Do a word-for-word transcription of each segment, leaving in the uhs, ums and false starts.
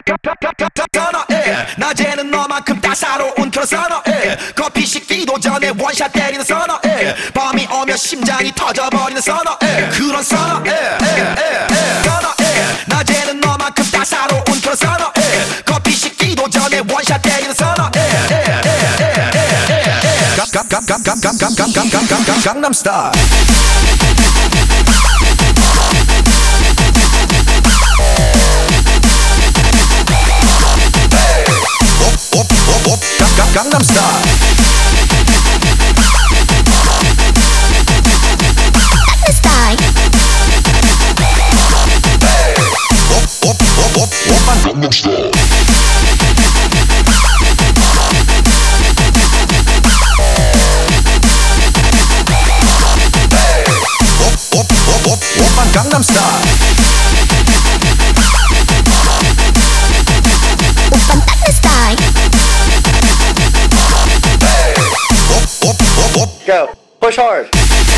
선어해 낮에는 너만큼 따사로운 그런 선어해 커피 식기도 전에 원샷 때리는 선어해 밤이 오면 심장이 터져버리는 선어해 그런 선어해 선어해 낮에는 너만큼 따사로운 그런 선어해 커피 식기도 전에 원샷 때리는 선어해 강남 스타일 강남 스타일 오빤 강남 스타일 오빤 강남 스타일 Go. Push hard.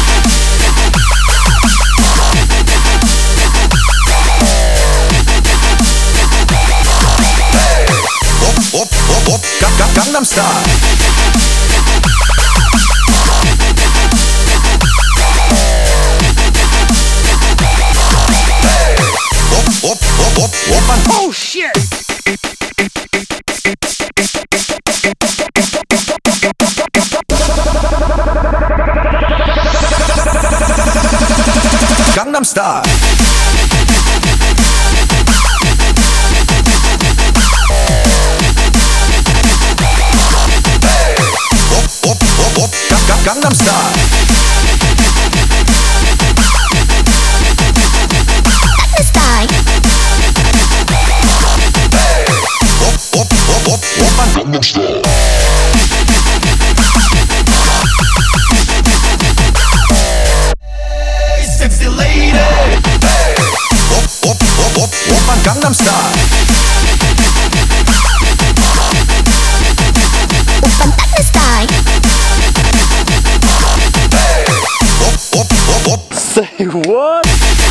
강남 스타일 오빤 Oh shit! 강남 스타일 강남 스타일 오빤 강남 스타일 Sexy lady 오빤 강남 스타일 Say what?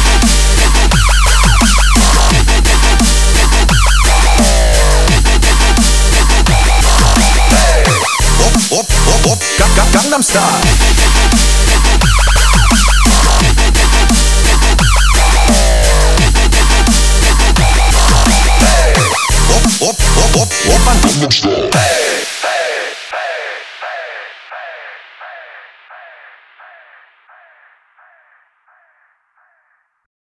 강남 스타일 오빤 강남 스타일